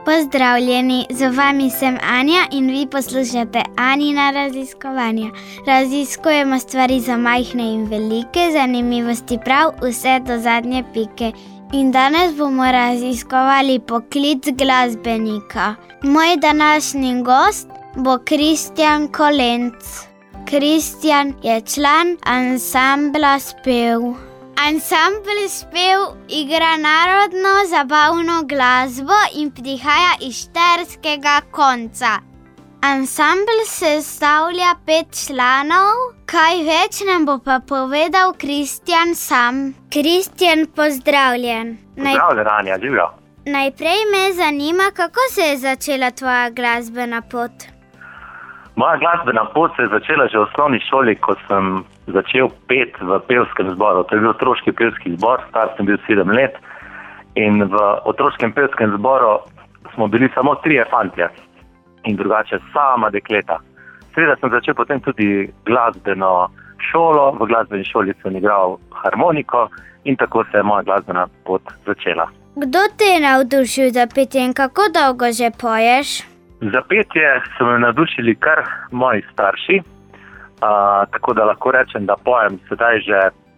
Pozdravljeni, z vami sem Anja in vi poslušate Anjina raziskovanja. Raziskujemo stvari za majhne in velike, zanimivosti prav vse do zadnje pike. In danes bomo raziskovali poklic glasbenika. Moj današnji gost bo Kristjan Kolenc. Kristjan je član ansambla Spev. Ansambl Spev igra narodno zabavno glasbo in prihaja iz štajerskega konca. Ansambl sestavlja 5 članov, kaj več nam bo pa povedal Kristjan sam. Kristjan, pozdravljen. Pozdravljen, Anja, živjo. Najprej me zanima, kako se je začela tvoja glasbena pot? Moja glasbena pot se je začela že v osnovni šoli, ko sem začel peti v pevskem zboru. To je bil otroški pevski zbor, star sem bil 7 let. In v otroškem pevskem zboru smo bili samo 3 fantje in drugače sama dekleta. Seveda sem začel potem tudi glasbeno šolo. V glasbeni šoli sem igral harmoniko in tako se je moja glasbena pot začela. Kdo te je navdušil za petje in kako dolgo že poješ? Za petje so me navdušili kar moji starši, tako da lahko rečem, da pojem sedaj že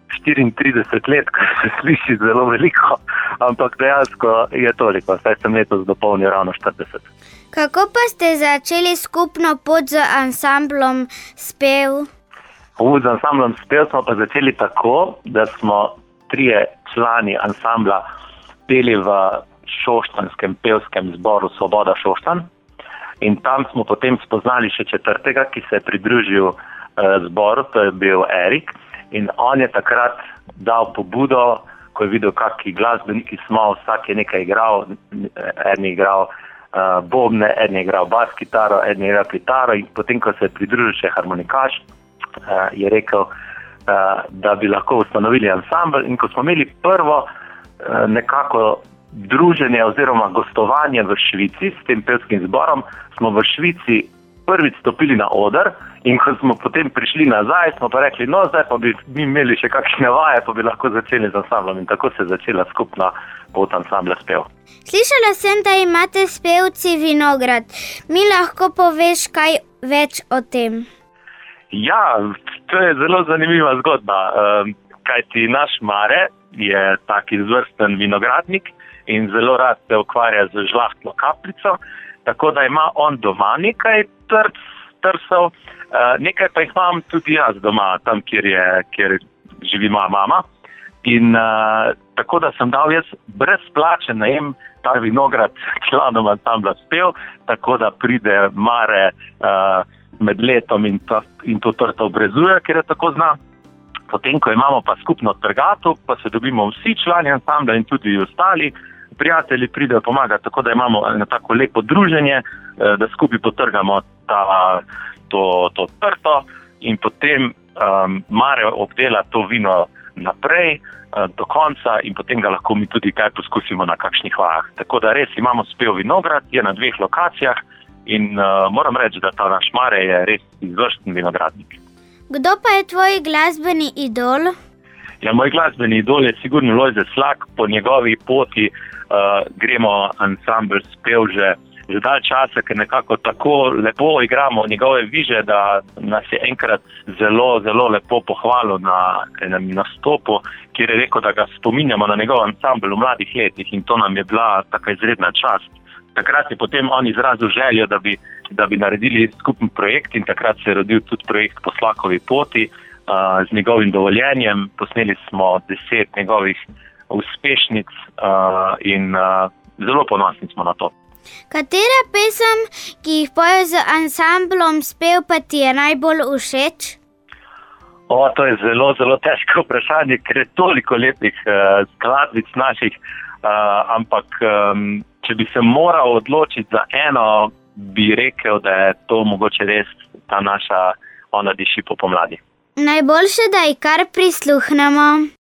34 let, kar se sliši zelo veliko, ampak dejansko je toliko, saj sem letos dopolnil ravno 40. Kako pa ste začeli skupno pot z ansamblom Spev? Pot z ansamblom Spev smo pa začeli tako, da smo 3 člani ansambla peli v šoštanskem pevskem zboru Svoboda Šoštanj. In tam smo potem spoznali še 4., ki se je pridružil zboru, to je bil Erik. In on je takrat dal pobudo, ko je videl, kakšni glasbeniki smo, vsak je nekaj igral, en je igral bobne, en je igral bas kitaro, en je igral kitaro. In potem, ko se je pridružil še harmonikaš, je rekel, da bi lahko ustanovili ansambl. In ko smo imeli prvo nekako druženje oziroma gostovanje v Švici s tem pevskim zborom, smo v Švici prvič stopili na oder in ko smo potem prišli nazaj, smo pa rekli, no zdaj pa bi mi imeli še kakšne vaje, pa bi lahko začeli z ansamblom in tako se je začela skupna pot ansambla Spev. Slišala sem, da imate s pevci vinograd. Mi lahko poveš kaj več o tem? Ja, to je zelo zanimiva zgodba, kajti naš Mare je tak izvrsten vinogradnik in zelo rad se ukvarja z žlahtno kapljico, tako da ima on doma nekaj trsov, nekaj pa jih imam tudi jaz doma, tam, kjer živi moja mama. In tako da sem dal jaz brezplačen najem ta vinograd članom ansambla Spev, tako da pride Mare med letom in to trto obrezuje, ker je tako zna. Potem, ko imamo pa skupno trgato, pa se dobimo vsi člani ansambla in tudi ostali prijatelji pridejo pomagati, tako da imamo eno tako lepo druženje, da skupaj potrgamo to trto in potem Mare obdela to vino naprej do konca in potem ga lahko mi tudi kaj poskusimo na kakšnih vajah. Tako da res imamo Spev vinograd, je na 2 lokacijah in moram reči, da ta naš Mare je res izvrsten vinogradnik. Kdo pa je tvoj glasbeni idol? Ja, moj glasbeni idol je sigurno Lojze Slak. Po njegovi poti gremo ansambl Spev že dalj časa, ker nekako tako lepo igramo njegove viže, da nas je enkrat zelo, zelo lepo pohvalil na enem nastopu, kjer je rekel, da ga spominjamo na njegov ansambl v mladih letih in to nam je bila taka izredna čast. Takrat je potem on izrazil željo, da bi naredili skupen projekt in takrat se je rodil tudi projekt Po Slakovi poti z njegovim dovoljenjem. Posneli smo 10 njegovih uspešnic in zelo ponosni smo na to. Katera pesem, ki jih poje z ansamblom Spev, pa ti je najbolj všeč? To je zelo, zelo težko vprašanje, ker je toliko lepih skladbic naših, ampak če bi se moral odločiti za eno, bi rekel, da je to mogoče res ta naša Ona diši po pomladi. Najboljše, da ji kar prisluhnemo.